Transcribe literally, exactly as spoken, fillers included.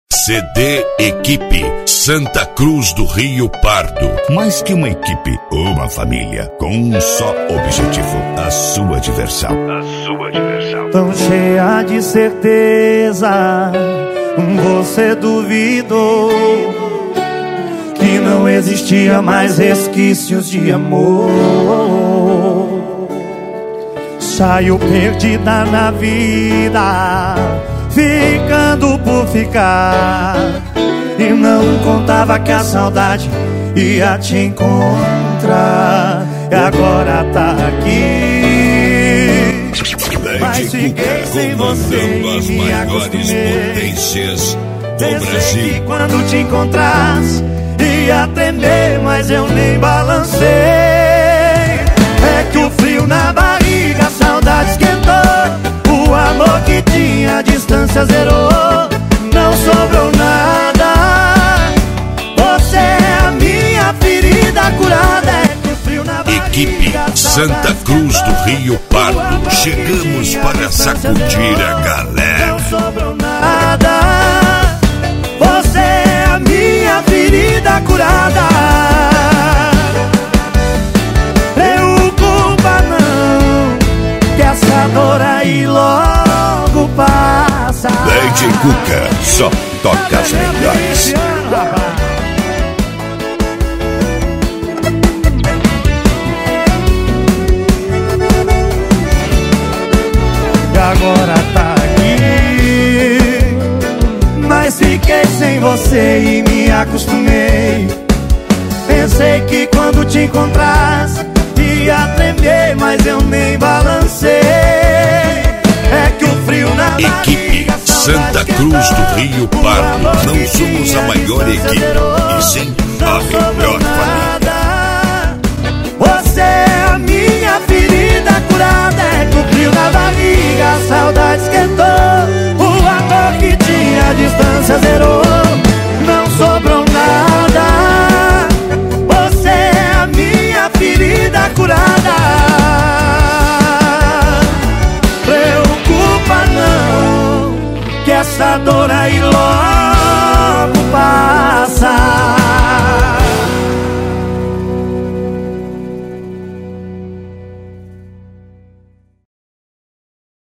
C D Equipe Santa Cruz do Rio Pardo. Mais que uma equipe, uma família, com um só objetivo: a sua diversão. A sua diversão. Tão cheia de certeza, você duvidou que não existia mais resquícios de amor. Saiu perdida na vida, ficando por ficar, e não contava que a saudade ia te encontrar. E agora tá aqui, mas fiquei sem você e me acostumei. Potências do Pensei Brasil. que quando te encontrasse ia tremer, mas eu nem balancei. É que o frio na barriga, a saudade esquentou, o amor que tinha, a distância zerou. Não sobrou nada, você é a minha ferida curada. É que o frio na barriga, Equipe Santa Cruz do Rio Pardo. Chegamos para sacudir a galera. não sobrou nada, você é a minha ferida curada. Preocupa não, que essa dor aí logo passa. D J Cuca, só toca as melhores. E agora tá aqui, mas fiquei sem você e me acostumei. Pensei que quando te encontrasse ia tremer, mas eu nem balancei. É que o frio na Equipe barriga, a saudade Santa Cruz do Rio esquentou, Pardo. o amor Não que somos tinha, a maior distância equipe, zerou. e sim a Não sobrou melhor família. nada, você é a minha ferida curada. É que o frio na barriga, a saudade esquentou, o amor que tinha, a distância zerou. Não sobrou nada, você é a minha ferida curada. Preocupa não, que essa dor aí